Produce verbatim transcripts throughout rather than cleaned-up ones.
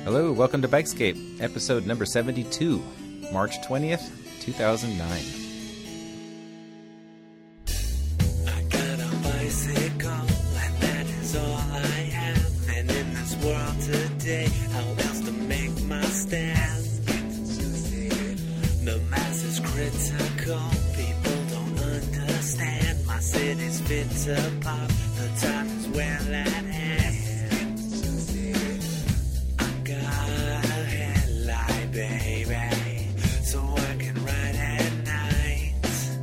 Hello, welcome to Bikescape, episode number seventy-two, March twentieth, two thousand nine. I got a bicycle, and that is all I have. And in this world today, how else to make my stand? The mass is critical, people don't understand. My city's fit to pop, the time is well at hand. Baby, so I can ride at night.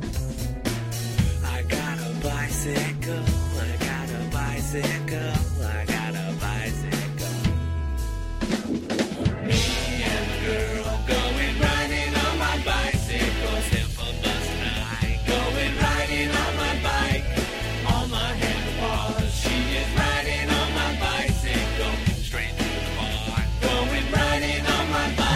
I got a bicycle, I got a bicycle, I got a bicycle. Me and the girl going riding on my bicycle. Simple bus ride, going riding on my bike. On my handlebars, she is riding on my bicycle. Straight to the bar, going riding on my bike.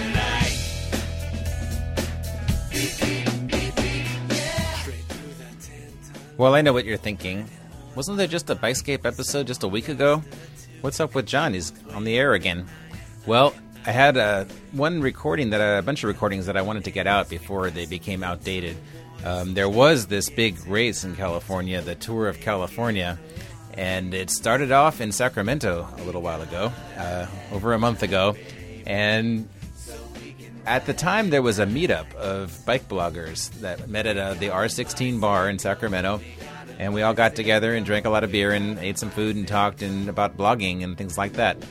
Well, I know what you're thinking. Wasn't there just a Bikescape episode just a week ago? What's up with John? He's on the air again. Well, I had uh, one recording, that a bunch of recordings that I wanted to get out before they became outdated. Um, there was this big race in California, the Tour of California, and it started off in Sacramento a little while ago, uh, over a month ago, and at the time, there was a meetup of bike bloggers that met at uh, the R sixteen bar in Sacramento, and we all got together and drank a lot of beer and ate some food and talked and about blogging and things like that.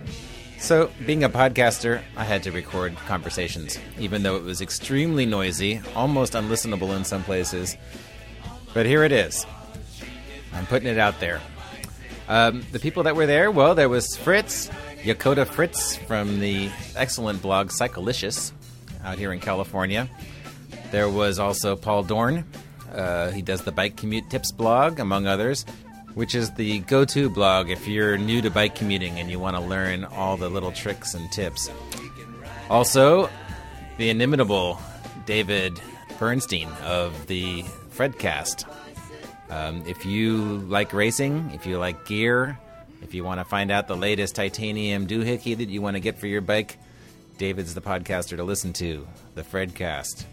So, being a podcaster, I had to record conversations, even though it was extremely noisy, almost unlistenable in some places. But here it is. I'm putting it out there. Um, the people that were there, well, there was Fritz, Yokota Fritz from the excellent blog Cyclicious out here in California. There was also Paul Dorn. Uh, he does the Bike Commute Tips blog, among others, which is the go-to blog if you're new to bike commuting and you want to learn all the little tricks and tips. Also, the inimitable David Bernstein of the Fredcast. Um, if you like racing, if you like gear, if you want to find out the latest titanium doohickey that you want to get for your bike, David's the podcaster to listen to, the Fredcast.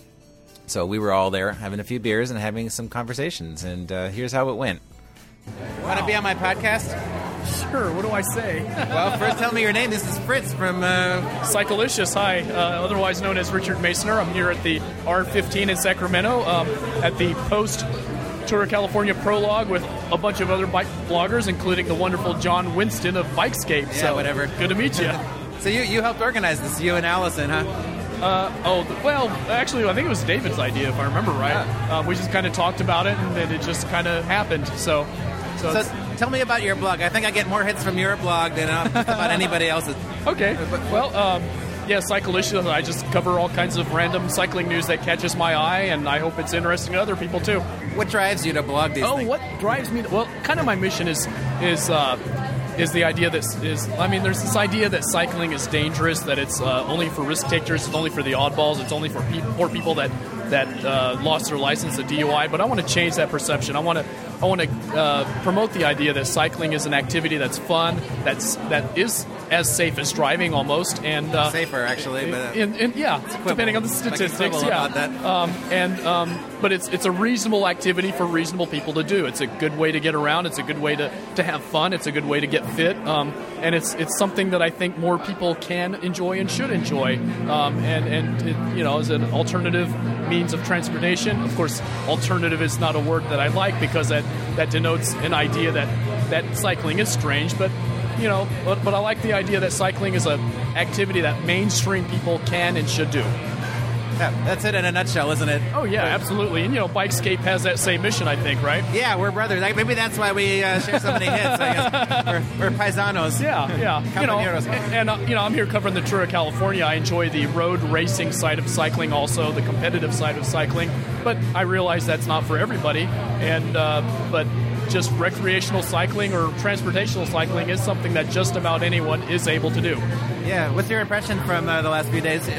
So we were all there having a few beers and having some conversations, and uh, here's how it went. Wow. Want to be on my podcast? Sure, what do I say? Well, first tell me your name. This is Fritz from... Uh... Cyclicious, hi, uh, otherwise known as Richard Masoner. I'm here at the R fifteen in Sacramento, um, at the post... Tour of California prologue with a bunch of other bike bloggers, including the wonderful John Winston of Bikescape. Yeah, so whatever. Good to meet you. So you, you helped organize this, you and Allison, huh? Uh, oh, well, actually, I think it was David's idea, if I remember right. Yeah. Uh, we just kind of talked about it, and then it just kind of happened. So, so, so tell me about your blog. I think I get more hits from your blog than uh, about anybody else's. Okay. Well, um... yeah, Cyclicious, I just cover all kinds of random cycling news that catches my eye, and I hope it's interesting to other people, too. What drives you to blog these oh, things? Oh, what drives me to... Well, kind of my mission is is uh, is the idea that... is I mean, there's this idea that cycling is dangerous, that it's uh, only for risk takers, it's only for the oddballs, it's only for pe- poor people that, that uh, lost their license to D U I, but I want to change that perception. I want to I want to uh, promote the idea that cycling is an activity that's fun, that's that is as safe as driving almost, and uh, safer actually, but uh, in, in, yeah, depending on the statistics, like yeah. About that. Um, and um, but it's it's a reasonable activity for reasonable people to do. It's a good way to get around. It's a good way to, to have fun. It's a good way to get fit, um, and it's it's something that I think more people can enjoy and should enjoy. Um, and and it, you know, as an alternative means of transportation. Of course, alternative is not a word that I like because that, that denotes an idea that, that cycling is strange, but you know, but, but I like the idea that cycling is an activity that mainstream people can and should do. Yeah, that's it in a nutshell, isn't it? Oh, yeah, absolutely. And, you know, Bikescape has that same mission, I think, right? Yeah, we're brothers. Maybe that's why we uh, share so many hits, I guess. We're, we're paisanos. Yeah, yeah. You know, and, and uh, you know, I'm here covering the Tour of California. I enjoy the road racing side of cycling also, the competitive side of cycling. But I realize that's not for everybody. And, uh, but... just recreational cycling or transportational cycling is something that just about anyone is able to do. Yeah. What's your impression from uh, the last few days,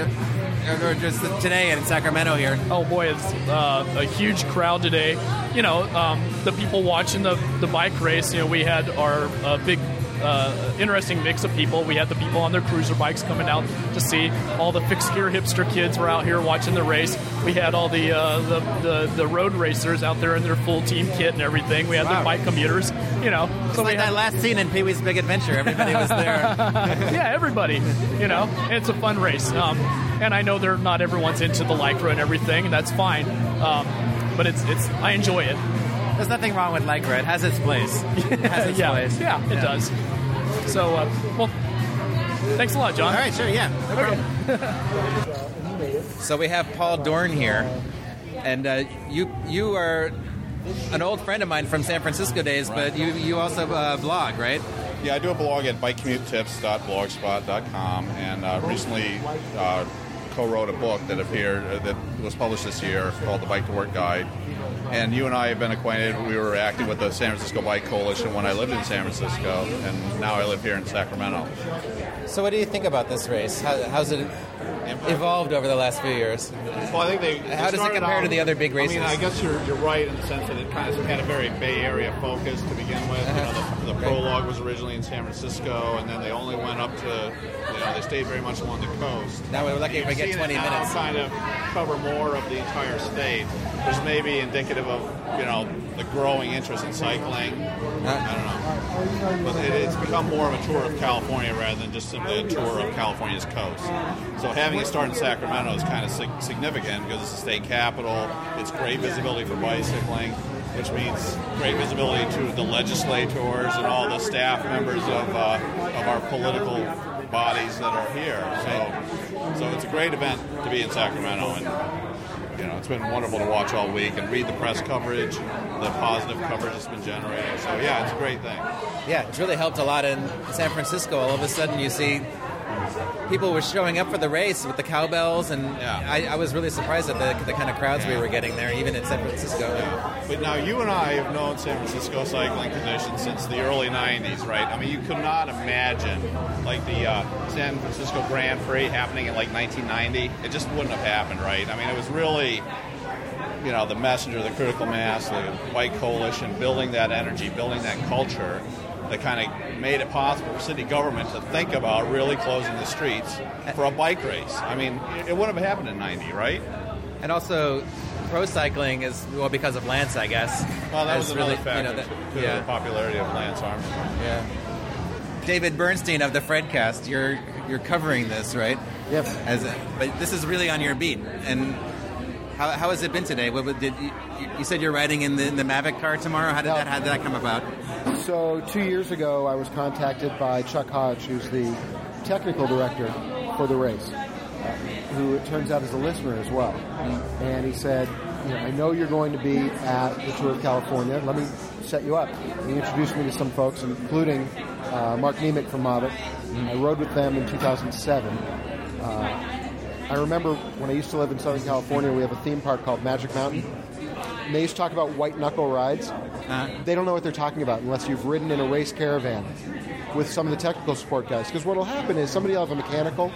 or just today in Sacramento here? Oh boy, it's uh, a huge crowd today. You know, um, the people watching the, the bike race. You know, we had our uh, big uh, interesting mix of people. We had the people on their cruiser bikes coming out to see. All the fixed gear hipster kids were out here watching the race. We had all the uh, the, the the road racers out there in their full team kit and everything. We had Wow. the bike commuters, you know. It's So we like had, that last scene in Pee-wee's Big Adventure. Everybody was there. yeah, everybody, you know. It's a fun race, um, and I know they're not everyone's into the Lycra and everything, and that's fine. Um, but it's it's I enjoy it. There's nothing wrong with Lycra. It has its place. It has its yeah, place. yeah, it does. So, uh, well, thanks a lot, John. All right, sure, yeah. No problem. So we have Paul Dorn here, and uh, you you are an old friend of mine from San Francisco days, but you you also uh, blog, right? Yeah, I do a blog at bike commute tips dot blogspot dot com, and uh, recently uh, co-wrote a book that appeared uh, that was published this year called The Bike to Work Guide. And you and I have been acquainted. We were active with the San Francisco Bike Coalition when I lived in San Francisco, and now I live here in Sacramento. So what do you think about this race? How, how's it evolved over the last few years? Well, I think they. How does it started compare out- to the other big races? I mean, I guess you're you're right in the sense that it kind of had a very Bay Area focus to begin with. You know, the, the prologue was originally in San Francisco, and then they only went up to, you know, they stayed very much along the coast. Now we're lucky if we You've get seen twenty it now minutes. kind of cover more of the entire state, which may be indicative of, you know, the growing interest in cycling. I don't know. But it, it's become more of a tour of California rather than just simply a tour of California's coast. So having it start in Sacramento is kind of sig- significant because it's the state capital. It's great visibility for bicycling, which means great visibility to the legislators and all the staff members of uh, of our political bodies that are here. So, so it's a great event to be in Sacramento, and you know, it's been wonderful to watch all week and read the press coverage, the positive coverage that's been generated. So yeah, it's a great thing. Yeah, it's really helped a lot in San Francisco. All of a sudden you see people were showing up for the race with the cowbells, and Yeah. I, I was really surprised at the, the kind of crowds we Yeah. were getting there, even in San Francisco. Yeah. But now you and I have known San Francisco cycling conditions since the early nineties, right? I mean, you could not imagine like the uh, San Francisco Grand Prix happening in like nineteen ninety. It just wouldn't have happened, right? I mean, it was really, you know, the messenger, the critical mass, the bike coalition, building that energy, building that culture that kind of made it possible for city government to think about really closing the streets for a bike race. I mean, it wouldn't have happened in ninety, right? And also, pro cycling is, well, because of Lance, I guess. Well, that was has another really, factor, you know, that- to yeah. the popularity of Lance Armstrong. Yeah. David Bernstein of the Fredcast, you're you're covering this, right? Yep. As a, but this is really on your beat. And how, how has it been today? What, what did you, you said you're riding in the, in the Mavic car tomorrow? How did that how did that come about? So two years ago, I was contacted by Chuck Hodge, who's the technical director for the race, uh, who it turns out is a listener as well. And he said, you know, I know you're going to be at the Tour of California. Let me set you up. And he introduced me to some folks, including uh, Mark Nemec from Mavic. I rode with them in two thousand seven. Uh, I remember when I used to live in Southern California, we have a theme park called Magic Mountain. And they used to talk about white knuckle rides. Uh, They don't know what they're talking about unless you've ridden in a race caravan with some of the technical support guys. Because what will happen is somebody will have a mechanical,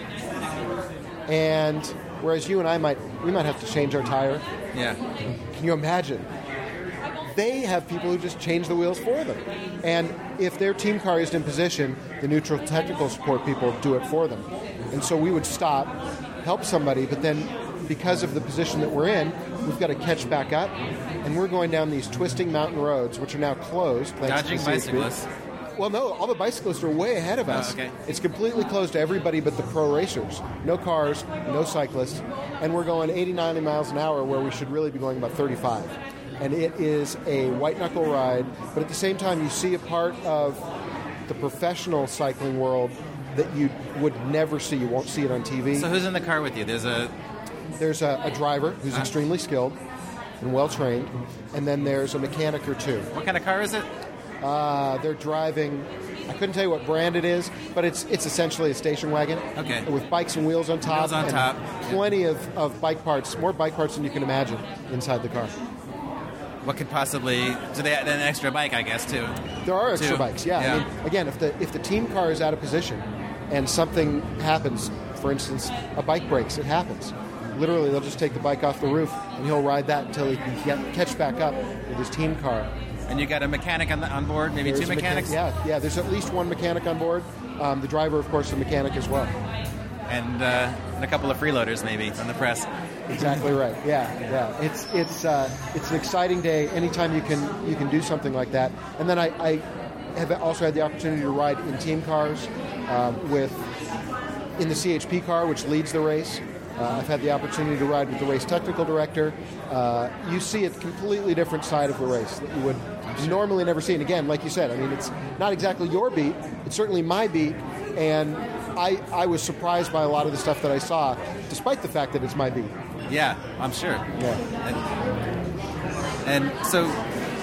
and whereas you and I might, we might have to change our tire. yeah. Can you imagine? They have people who just change the wheels for them. And if their team car isn't in position, the neutral technical support people do it for them. And so we would stop, help somebody, but then because of the position that we're in, we've got to catch back up. And we're going down these twisting mountain roads, which are now closed. thanks to Dodging C H P. bicyclists. Well, no, all the bicyclists are way ahead of us. Oh, okay. It's completely closed to everybody but the pro racers. No cars, no cyclists. And we're going eighty, ninety miles an hour where we should really be going about thirty-five. And it is a white-knuckle ride, but at the same time you see a part of the professional cycling world that you would never see. You won't see it on T V. So who's in the car with you? There's a There's a, a driver who's extremely skilled and well-trained, and then there's a mechanic or two. what kind of car is it? Uh, they're driving. I couldn't tell you what brand it is, but it's it's essentially a station wagon. Okay. With bikes and wheels on top. Wheels on and top. Plenty of, of bike parts, more bike parts than you can imagine inside the car. What could possibly? So they had an extra bike, I guess, too. There are extra Two. bikes, yeah. Yeah. I mean, again, if the if the team car is out of position and something happens, for instance, a bike breaks, it happens. Literally, they'll just take the bike off the roof and he'll ride that until he can get catch back up with his team car. And you got a mechanic on, the, on board, maybe There's two a mechanic- mechanics? yeah, yeah. There's at least one mechanic on board. Um, the driver, of course, is a mechanic as well. And, uh, and a couple of freeloaders, maybe, on the press. Exactly right. Yeah, yeah. It's it's uh, it's an exciting day. Anytime you can you can do something like that. And then I, I have also had the opportunity to ride in team cars um, with in the C H P car, which leads the race. Uh, I've had the opportunity to ride with the race technical director. Uh, you see a completely different side of the race that you would normally never see. And again, like you said, I mean, it's not exactly your beat. It's certainly my beat. And I, I was surprised by a lot of the stuff that I saw, despite the fact that it's my beat. Yeah, I'm sure. Yeah. And, and so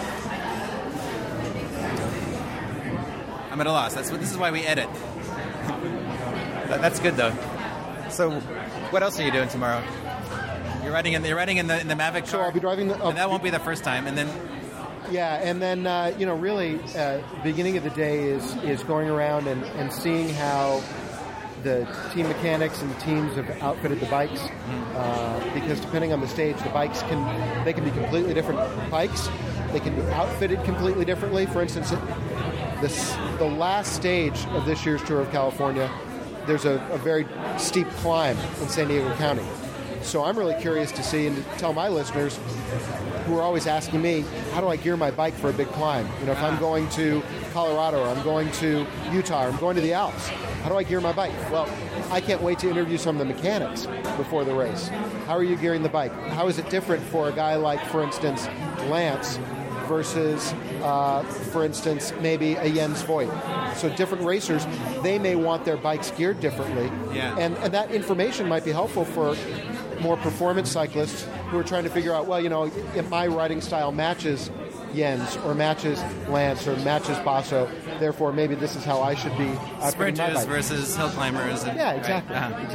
I'm at a loss. That's what. This is why we edit. That, that's good though. So, what else are you doing tomorrow? You're riding in. You're riding in the in the Mavic car. So I'll be driving the. and that won't be the first time. And then. Yeah, and then uh, you know, really, uh, beginning of the day is is going around and, and seeing how the team mechanics and the teams have outfitted the bikes, uh, because depending on the stage, the bikes can they can be completely different bikes. They can be outfitted completely differently. For instance, this the last stage of this year's Tour of California, there's a, a very steep climb in San Diego County. So I'm really curious to see and to tell my listeners who are always asking me, how do I gear my bike for a big climb? You know, if I'm going to Colorado or I'm going to Utah or I'm going to the Alps, how do I gear my bike? Well, I can't wait to interview some of the mechanics before the race. How are you gearing the bike? How is it different for a guy like, for instance, Lance versus, uh, for instance, maybe a Jens Voigt? So different racers, they may want their bikes geared differently. Yeah. And, and that information might be helpful for more performance cyclists who are trying to figure out, well, you know, if my riding style matches Jens or matches Lance or matches Basso, therefore maybe this is how I should be outfitting my Sprinters bike. versus hill climbers. And, Yeah, exactly, Right. Uh-huh.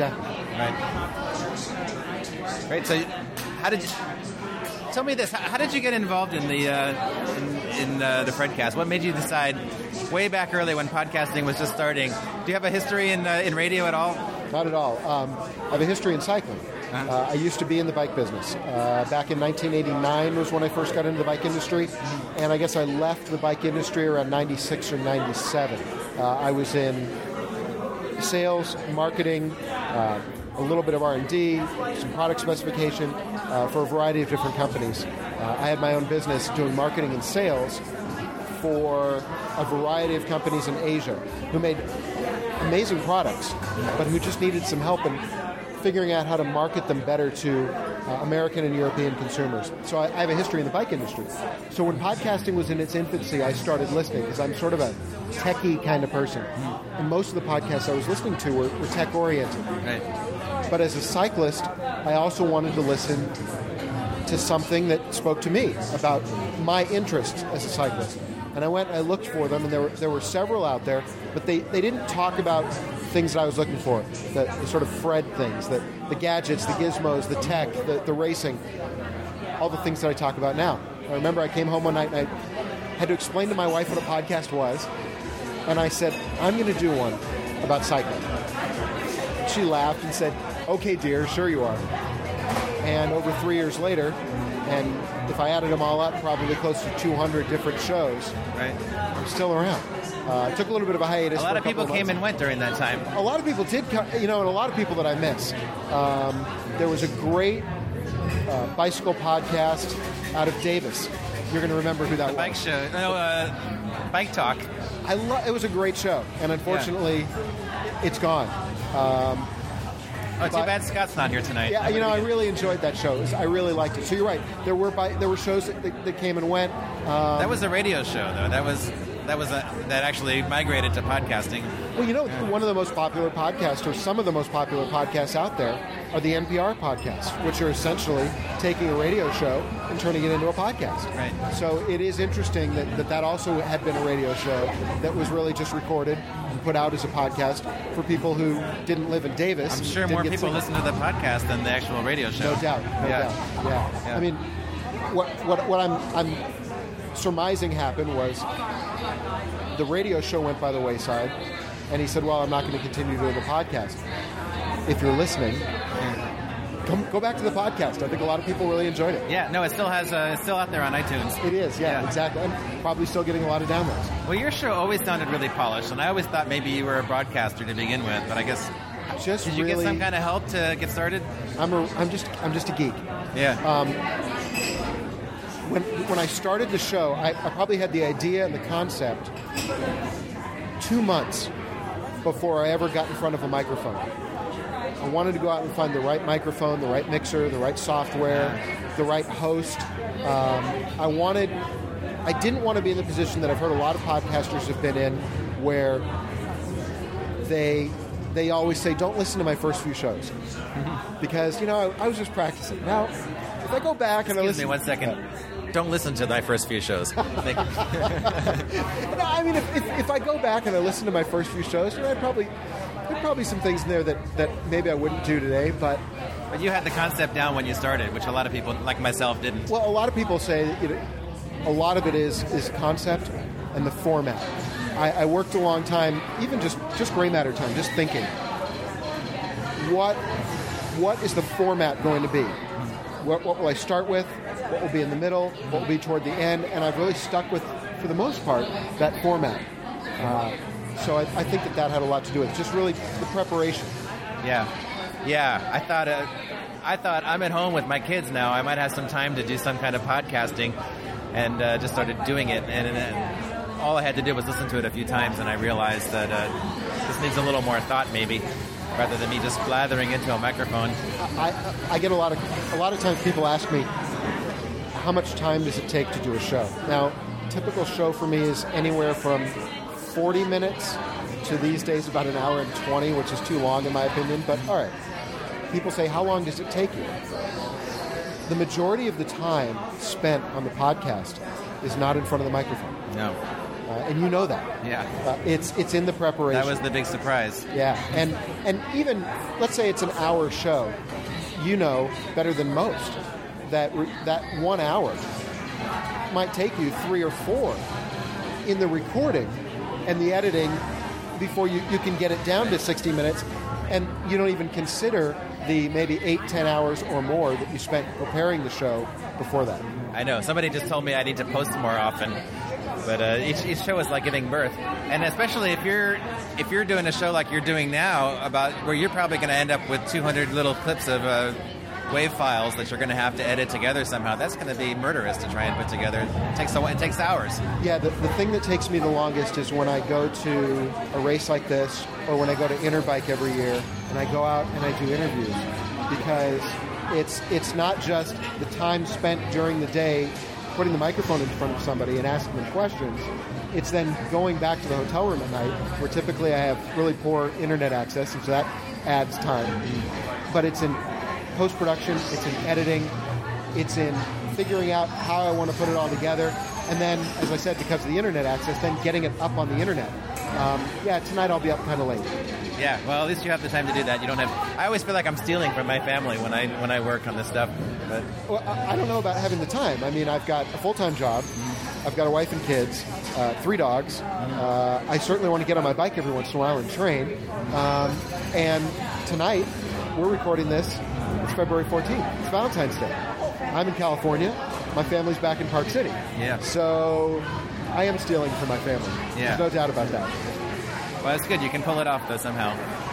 exactly. Right. Right. So, how did you? Tell me this: How, how did you get involved in the uh, in, in uh, the Fredcast? What made you decide, way back early when podcasting was just starting? Do you have a history in uh, in radio at all? Not at all. Um, I have a history in cycling. Uh, I used to be in the bike business. Uh, back in nineteen eighty-nine was when I first got into the bike industry, and I guess I left the bike industry around ninety-six or ninety-seven. Uh, I was in sales, marketing, uh, a little bit of R and D, some product specification uh, for a variety of different companies. Uh, I had my own business doing marketing and sales for a variety of companies in Asia who made amazing products, but who just needed some help in figuring out how to market them better to uh, American and European consumers. So I, I have a history in the bike industry. So when podcasting was in its infancy, I started listening because I'm sort of a techie kind of person. And most of the podcasts I was listening to were, were tech-oriented. Right. But as a cyclist, I also wanted to listen to something that spoke to me about my interests as a cyclist. And I went and I looked for them, and there were, there were several out there, but they, they didn't talk about things that I was looking for, the, the sort of Fred things, the, the gadgets, the gizmos, the tech, the, the racing, all the things that I talk about now. I remember I came home one night and I had to explain to my wife what a podcast was, and I said, I'm going to do one about cycling. She laughed and said, okay, dear, sure you are. And over three years later, and if I added them all up, probably close to two hundred different shows, Right. I'm still around. Uh, took a little bit of a hiatus. A lot for of people couple came months. and went during that time. A lot of people did, come, you know, and a lot of people that I miss. Um, there was a great uh, bicycle podcast out of Davis. You're going to remember who that was. Bike show. No, uh, Bike Talk. I lo- it was a great show, and unfortunately, it's gone. Um, Oh, too But- bad Scott's not here tonight. yeah, you know, I really enjoyed that show. It was- I really liked it. So you're right. There were bi- there were shows that, that, that came and went. Um, That was a radio show, though. That was that was a, that actually migrated to podcasting. Well, you know, one of the most popular podcasts, or some of the most popular podcasts out there, are the N P R podcasts, which are essentially taking a radio show and turning it into a podcast. Right. So it is interesting that that, that also had been a radio show that was really just recorded and put out as a podcast for people who didn't live in Davis. I'm and sure didn't more get people signal. listen to the podcast than the actual radio show. No doubt, no Yeah. doubt. Yeah. Yeah. I mean, what what what I'm I'm surmising happened was the radio show went by the wayside, and he said, "Well, I'm not going to continue doing the podcast." If you're listening, come, go back to the podcast. I think a lot of people really enjoyed it. Yeah, no, it still has. Uh, it's still out there on iTunes. It is, yeah, Yeah. exactly. And probably still getting a lot of downloads. Well, your show always sounded really polished, and I always thought maybe you were a broadcaster to begin with. But I guess Just did you really, get some kind of help to get started? I'm a, I'm just I'm just a geek. Yeah. Um, when when I started the show, I, I probably had the idea and the concept two months before I ever got in front of a microphone. I wanted to go out and find the right microphone, the right mixer, the right software, the right host. Um, I wanted, I didn't want to be in the position that I've heard a lot of podcasters have been in, where they they always say, "Don't listen to my first few shows," because you know I, I was just practicing. Now, if I go back and I Excuse listen, me one second. Don't listen to thy first few shows. Thank you. No, I mean, if, if, if I go back and I listen to my first few shows, you know, I probably there are probably some things in there that, that maybe I wouldn't do today. But But you had the concept down when you started, which a lot of people, like myself, didn't. well, a lot of people say that, you know, a lot of it is is concept and the format. I, I worked a long time, even just just gray matter time, just thinking, what what is the format going to be? What, what will I start with? What will be in the middle? What will be toward the end? And I've really stuck with, for the most part, that format. Uh, so I, I think that that had a lot to do with it. Just really the preparation. Yeah, yeah. I thought, uh, I thought I'm at home with my kids now. I might have some time to do some kind of podcasting, and uh, just started doing it. And, and, and all I had to do was listen to it a few times, and I realized that uh, this needs a little more thought, maybe, rather than me just blathering into a microphone. I, I, I get a lot of a lot of times people ask me, how much time does it take to do a show? Now, a typical show for me is anywhere from forty minutes to these days about an hour and twenty, which is too long in my opinion. But all right, people say, how long does it take you? The majority of the time spent on the podcast is not in front of the microphone, No. uh, and you know that. Yeah. Uh, it's it's in the preparation. That was the big surprise. Yeah, and and even let's say it's an hour show, you know better than most that re- that one hour might take you three or four in the recording and the editing before you, you can get it down to sixty minutes, and you don't even consider the maybe eight, ten hours or more that you spent preparing the show before that. I know. Somebody just told me I need to post more often. But uh, each, each show is like giving birth, and especially if you're if you're doing a show like you're doing now, about where you're probably going to end up with two hundred little clips of uh, wave files that you're going to have to edit together somehow. That's going to be murderous to try and put together. It takes a, it takes hours. Yeah, the, the thing that takes me the longest is when I go to a race like this, or when I go to Interbike every year, and I go out and I do interviews, because it's it's not just the time spent during the day putting the microphone in front of somebody and asking them questions. It's then going back to the hotel room at night, where typically I have really poor internet access, and so that adds time. But it's in post-production, it's in editing, it's in figuring out how I want to put it all together, and then, as I said, because of the internet access, then getting it up on the internet. Um, yeah, tonight I'll be up kind of late. Yeah, well, at least you have the time to do that. You don't have. I always feel like I'm stealing from my family when I when I work on this stuff. But Well, I I don't know about having the time. I mean, I've got a full-time job. I've got a wife and kids, uh, three dogs. Uh, I certainly want to get on my bike every once in a while and train. Um, and tonight, we're recording this. It's February fourteenth. It's Valentine's Day. I'm in California. My family's back in Park City. Yeah. So I am stealing from my family. Yeah. There's no doubt about that. well, it's good. You can pull it off though somehow.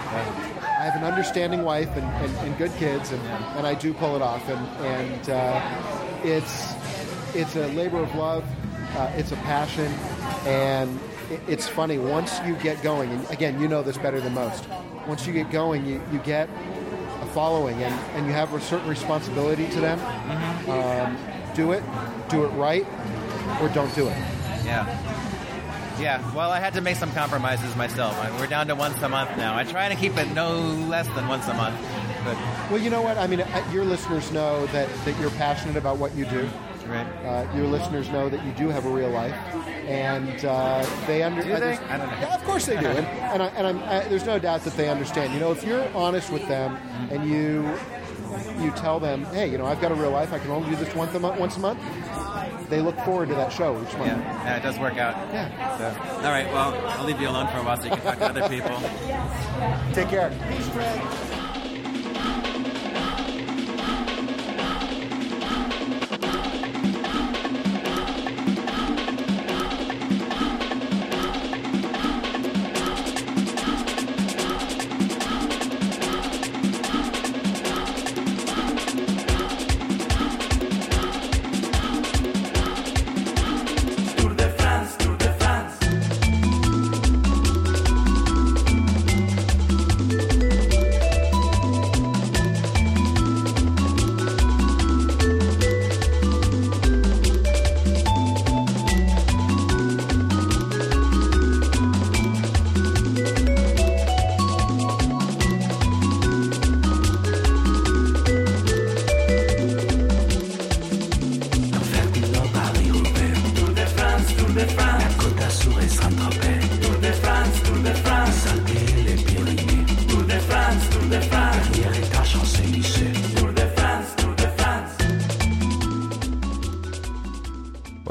I have an understanding wife and, and, and good kids, and, and I do pull it off. And, and uh, it's it's a labor of love. Uh, it's a passion, and it, it's funny. Once you get going, and again, you know this better than most. Once you get going, you, you get a following, and, and you have a certain responsibility to them. Mm-hmm. Um, do it, do it right, or don't do it. Yeah. Yeah, well, I had to make some compromises myself. I, we're down to once a month now. I try to keep it no less than once a month. But Well, you know what? I mean, uh, your listeners know that, that you're passionate about what you do. right. Uh, your listeners know that you do have a real life, and uh, they under. Do they? there's- I don't know. Yeah, of course they do, and, and, I, and I'm, I, there's no doubt that they understand. You know, if you're honest with them and you you tell them, hey, you know, I've got a real life. I can only do this once a month. Once a month. They look forward to that show each month. Yeah, yeah, it does work out. Yeah. So, all right, well, I'll leave you alone for a while so you can talk to other people. Take care.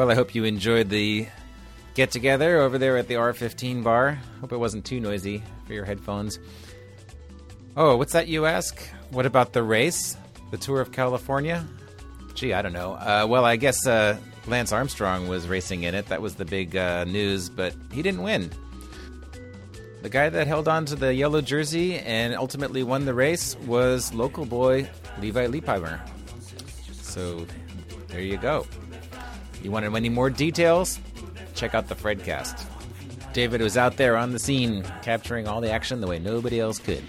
Well, I hope you enjoyed the get-together over there at the R fifteen bar. Hope it wasn't too noisy for your headphones. Oh, what's that you ask? What about the race? The Tour of California? Gee, I don't know. Uh, well, I guess uh, Lance Armstrong was racing in it. That was the big uh, news, but he didn't win. The guy that held on to the yellow jersey and ultimately won the race was local boy Levi Leipheimer. So there you go. You want any more details? Check out the Fredcast. David was out there on the scene, capturing all the action the way nobody else could.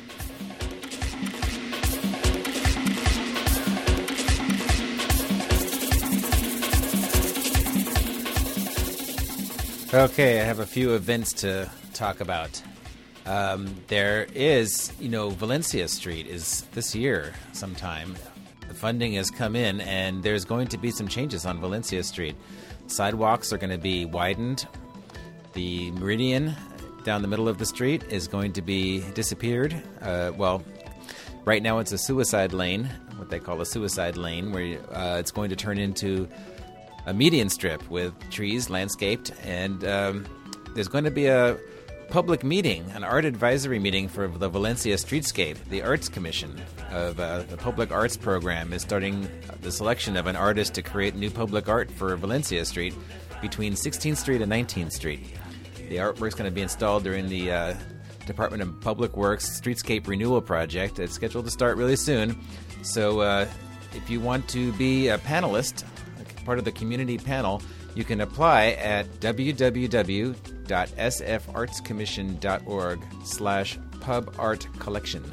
Okay, I have a few events to talk about. Um, there is, you know, Valencia Street is this year sometime. The funding has come in, and there's going to be some changes on Valencia Street. Sidewalks are going to be widened. The meridian down the middle of the street is going to be disappeared. Uh, well, right now it's a suicide lane, what they call a suicide lane, where uh, it's going to turn into a median strip with trees landscaped, and um, there's going to be a public meeting, an art advisory meeting for the Valencia Streetscape. The Arts Commission of uh, the Public Arts Program is starting the selection of an artist to create new public art for Valencia Street between sixteenth Street and nineteenth Street. The artwork's going to be installed during the uh, Department of Public Works Streetscape Renewal Project. It's scheduled to start really soon. So uh, if you want to be a panelist, part of the community panel, you can apply at www.sfartscommission.org slash pubartcollection.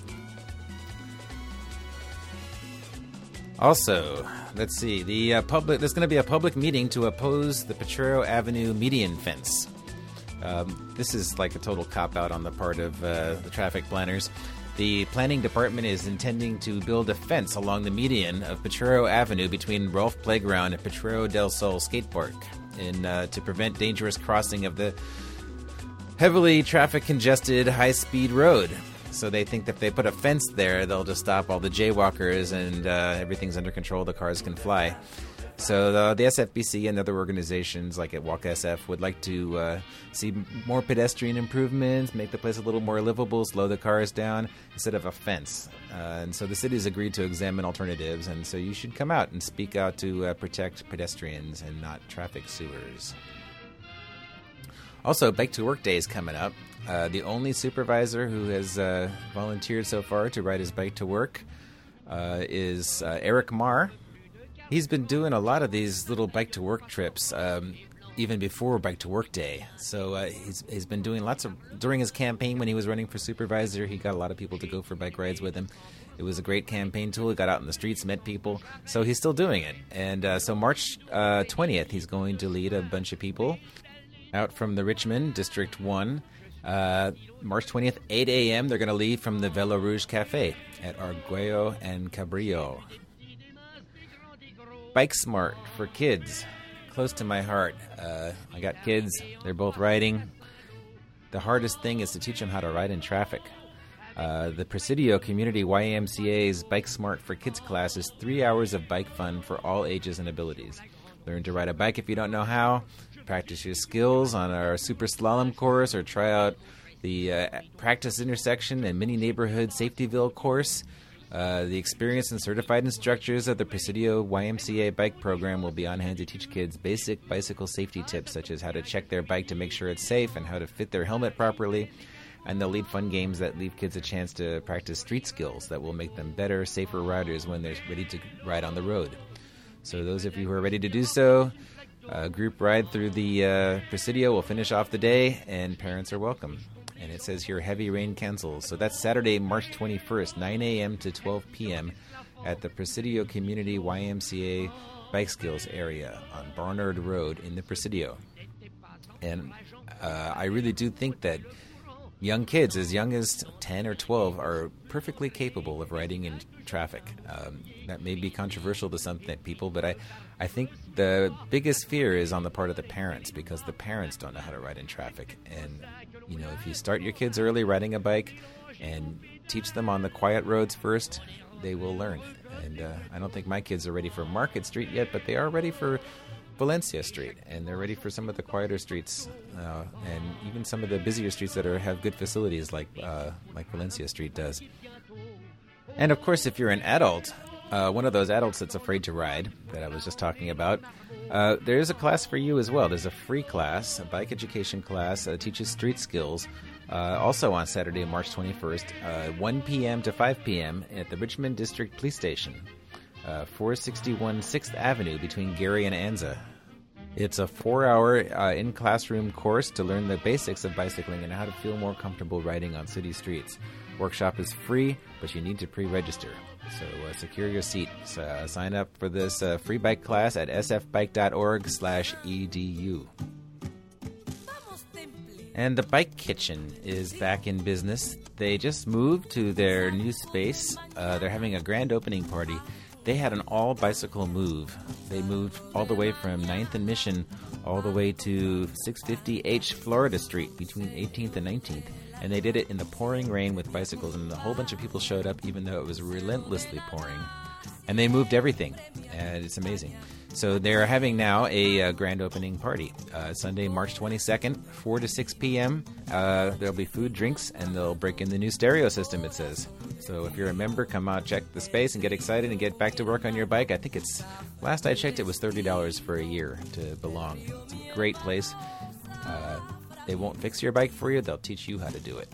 Also, let's see, the uh, public. There's going to be a public meeting to oppose the Potrero Avenue median fence. Um, this is like a total cop-out on the part of uh, the traffic planners. The planning department is intending to build a fence along the median of Potrero Avenue between Rolfe Playground and Potrero del Sol Skate Park, in, uh, to prevent dangerous crossing of the heavily traffic-congested high-speed road. So they think that if they put a fence there, they'll just stop all the jaywalkers and uh, everything's under control, the cars can fly. So the, the S F B C and other organizations like at Walk S F would like to uh, see more pedestrian improvements, make the place a little more livable, slow the cars down instead of a fence. Uh, and so the city's agreed to examine alternatives, and so you should come out and speak out to uh, protect pedestrians and not traffic sewers. Also, Bike to Work Day is coming up. Uh, the only supervisor who has uh, volunteered so far to ride his bike to work uh, is uh, Eric Marr. He's been doing a lot of these little bike-to-work trips um, even before Bike-to-Work Day. So uh, he's, he's been doing lots of... During his campaign when he was running for supervisor, he got a lot of people to go for bike rides with him. It was a great campaign tool. He got out in the streets, met people. So he's still doing it. And uh, so March uh, twentieth, he's going to lead a bunch of people out from the Richmond, District one. Uh, March twentieth, eight a.m., they're going to leave from the Velo Rouge Cafe at Arguello and Cabrillo. Bike Smart for kids, close to my heart. Uh, I got kids, they're both riding. The hardest thing is to teach them how to ride in traffic. Uh, the Presidio Community Y M C A's Bike Smart for Kids class is three hours of bike fun for all ages and abilities. Learn to ride a bike if you don't know how, practice your skills on our Super Slalom course, or try out the uh, Practice Intersection and Mini Neighborhood Safetyville course. Uh, the experienced and certified instructors of the Presidio Y M C A bike program will be on hand to teach kids basic bicycle safety tips, such as how to check their bike to make sure it's safe and how to fit their helmet properly. And they'll lead fun games that leave kids a chance to practice street skills that will make them better, safer riders when they're ready to ride on the road. So those of you who are ready to do so, a group ride through the uh, Presidio will finish off the day, and parents are welcome. And it says here, heavy rain cancels. So that's Saturday, March twenty-first, nine a.m. to twelve p.m. at the Presidio Community Y M C A Bike Skills area on Barnard Road in the Presidio. And uh, I really do think that young kids, as young as ten or twelve, are perfectly capable of riding in traffic. Um, that may be controversial to some th- people, but I, I think the biggest fear is on the part of the parents, because the parents don't know how to ride in traffic. And, you know, if you start your kids early riding a bike and teach them on the quiet roads first, they will learn. And uh, I don't think my kids are ready for Market Street yet, but they are ready for Valencia Street, and they're ready for some of the quieter streets uh, and even some of the busier streets that are have good facilities like uh, like Valencia Street does. And of course, if you're an adult, uh, one of those adults that's afraid to ride that I was just talking about, uh, there is a class for you as well. There's a free class, a bike education class that teaches street skills. Uh, also on Saturday, March twenty-first, uh, one p.m. to five p.m. at the Richmond District Police Station, uh, four sixty-one sixth Avenue between Gary and Anza. It's a four-hour uh, in-classroom course to learn the basics of bicycling and how to feel more comfortable riding on city streets. Workshop is free, but you need to pre-register. So uh, secure your seat. So, uh, sign up for this uh, free bike class at sfbike.org slash edu. And the Bike Kitchen is back in business. They just moved to their new space. Uh, they're having a grand opening party. They had an all-bicycle move. They moved all the way from ninth and Mission all the way to six fifty H Florida Street between eighteenth and nineteenth. And they did it in the pouring rain with bicycles, and a whole bunch of people showed up even though it was relentlessly pouring. And they moved everything, and it's amazing. So they're having now a uh, grand opening party. Uh, Sunday, March twenty-second, four to six p.m. Uh, there'll be food, drinks, and they'll break in the new stereo system, it says. So if you're a member, come out, check the space, and get excited and get back to work on your bike. I think it's, last I checked, it was thirty dollars for a year to belong. It's a great place. Uh, they won't fix your bike for you. They'll teach you how to do it.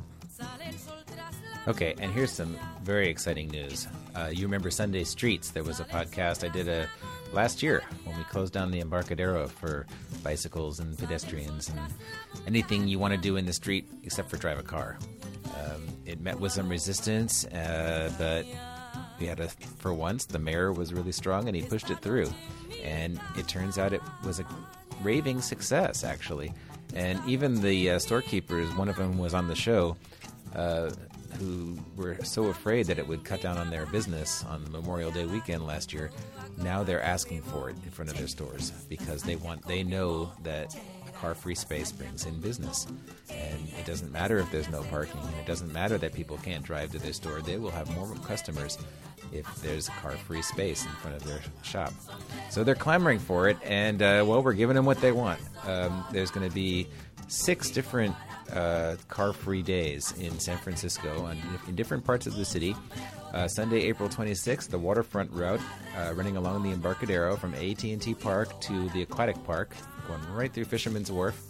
Okay, and here's some very exciting news. Uh, you remember Sunday Streets? There was a podcast I did a last year when we closed down the Embarcadero for bicycles and pedestrians and anything you want to do in the street except for drive a car. Um, it met with some resistance, uh, but we had a, for once, the mayor was really strong and he pushed it through. And it turns out it was a raving success, actually. And even the uh, storekeepers, one of them was on the show, uh, who were so afraid that it would cut down on their business on Memorial Day weekend last year. Now they're asking for it in front of their stores because they want, they know that a car-free space brings in business. And it doesn't matter if there's no parking. It doesn't matter that people can't drive to their store. They will have more customers if there's a car-free space in front of their shop. So they're clamoring for it, and, uh, well, we're giving them what they want. Um, there's going to be six different uh, car-free days in San Francisco on, in different parts of the city. Uh, Sunday, April twenty-sixth, the waterfront route uh, running along the Embarcadero from A T and T Park to the Aquatic Park, going right through Fisherman's Wharf,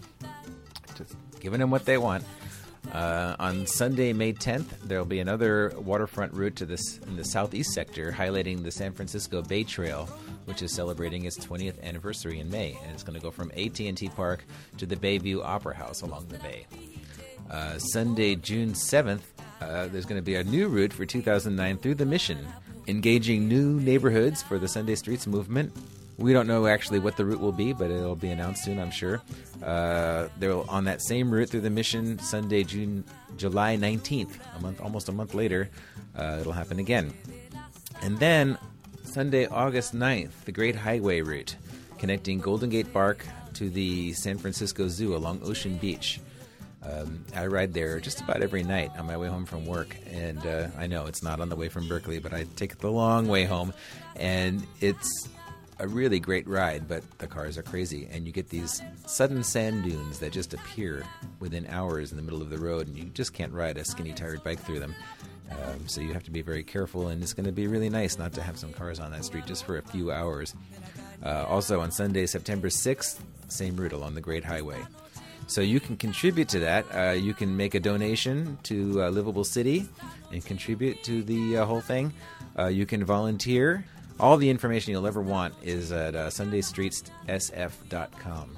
just giving them what they want. Uh, on Sunday, May tenth, there will be another waterfront route to this in the southeast sector, highlighting the San Francisco Bay Trail, which is celebrating its twentieth anniversary in May, and it's going to go from A T and T Park to the Bayview Opera House along the bay. Uh, Sunday, June seventh, uh, there's going to be a new route for two thousand nine through the Mission, engaging new neighborhoods for the Sunday Streets movement. We don't know actually what the route will be, but it'll be announced soon, I'm sure. Uh, they'll on that same route through the Mission, Sunday, June, July nineteenth, a month, almost a month later, uh, it'll happen again. And then Sunday, August ninth, the Great Highway route, connecting Golden Gate Park to the San Francisco Zoo along Ocean Beach. Um, I ride there just about every night on my way home from work, and uh, I know it's not on the way from Berkeley, but I take the long way home, and it's a really great ride, but the cars are crazy, and you get these sudden sand dunes that just appear within hours in the middle of the road, and you just can't ride a skinny-tired bike through them. Um, so you have to be very careful, and it's going to be really nice not to have some cars on that street just for a few hours. Uh, also on Sunday, September sixth, same route along the Great Highway. So you can contribute to that. Uh, you can make a donation to uh, Livable City and contribute to the uh, whole thing. Uh, you can volunteer. All the information you'll ever want is at uh, sunday streets s f dot com.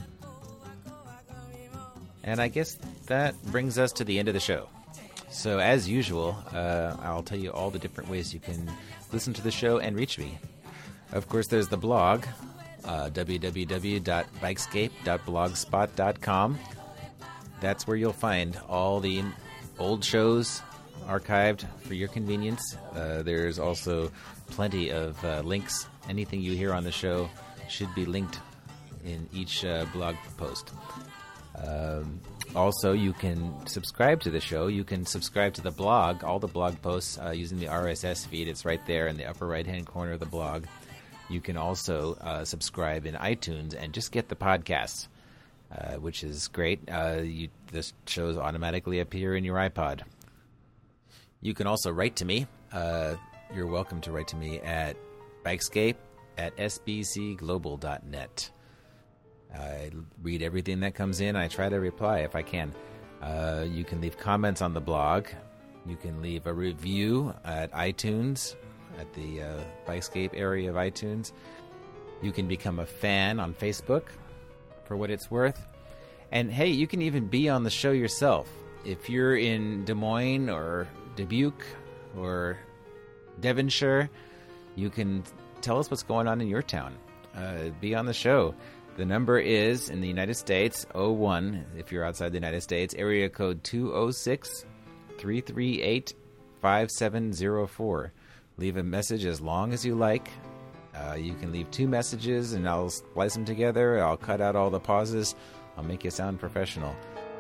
And I guess that brings us to the end of the show. So as usual, uh, I'll tell you all the different ways you can listen to the show and reach me. Of course, there's the blog, uh, w w w dot bikescape dot blogspot dot com. That's where you'll find all the old shows archived for your convenience. Uh, there's also plenty of uh, links. Anything you hear on the show should be linked in each uh, blog post. Um, also, you can subscribe to the show. You can subscribe to the blog, all the blog posts, uh, using the R S S feed. It's right there in the upper right-hand corner of the blog. You can also uh, subscribe in iTunes and just get the podcast, uh, which is great. Uh, you, the shows automatically appear in your iPod. You can also write to me. Uh, you're welcome to write to me at Bikescape at s b c global dot net. I read everything that comes in. I try to reply if I can. Uh, you can leave comments on the blog. You can leave a review at iTunes, at the uh, Bikescape area of iTunes. You can become a fan on Facebook, for what it's worth. And hey, you can even be on the show yourself. If you're in Des Moines or Dubuque or Devonshire, you can tell us what's going on in your town. Uh, be on the show. The number is, in the United States, oh one, if you're outside the United States, area code two oh six, three three eight, five seven oh four. Leave a message as long as you like. Uh, you can leave two messages, and I'll splice them together. I'll cut out all the pauses. I'll make you sound professional.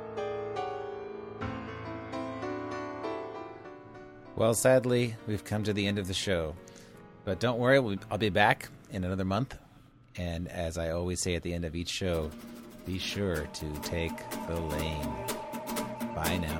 Well, sadly, we've come to the end of the show. But don't worry, I'll be back in another month. And as I always say at the end of each show, be sure to take the lane. Bye now.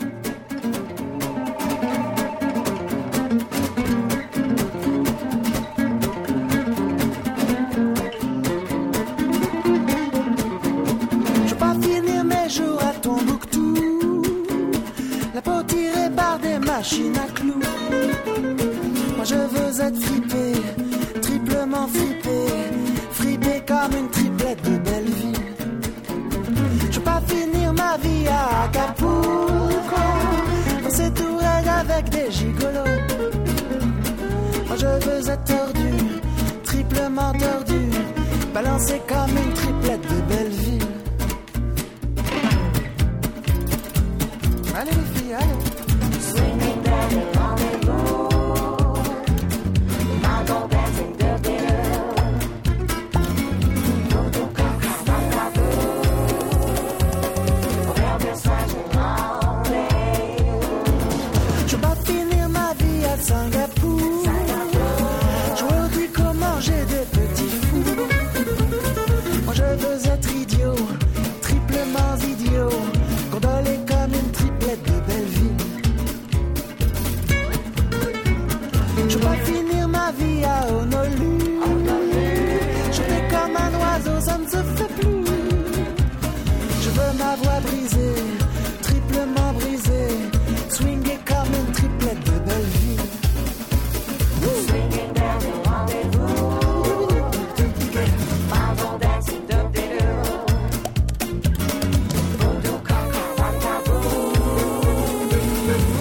Je veux pas finir mes jours à Tombouctou, la peau tirée par des machines à clous. Moi je veux être fripé, triplement fripé, fripé comme une triplette de Belleville. Je veux pas finir ma vie à Acapulco, danser tout raide avec des gigolos. Moi je veux être tordu, triplement tordu, balancé comme une triplette de Belleville. Allez les filles, allez. Swinging down the rendezvous, I go dancing dirty. Voodoo coca, rockaboo, forever swashing all day. Je veux pas finir ma vie à Singapour, jouer au tricot, manger des petits fous. Moi je veux être idiot, triplement idiot, gondolé comme une triplette de Belleville. Je veux pas finir ma vie à Honolulu, chanter comme un oiseau, ça ne se fait plus. Je veux ma voix brisée, triplement brisée, swinguer comme une triplette de Belleville. Swinging down the rendezvous, Bible dancing, dub-de-doo. Voodoo coca, rockaboo,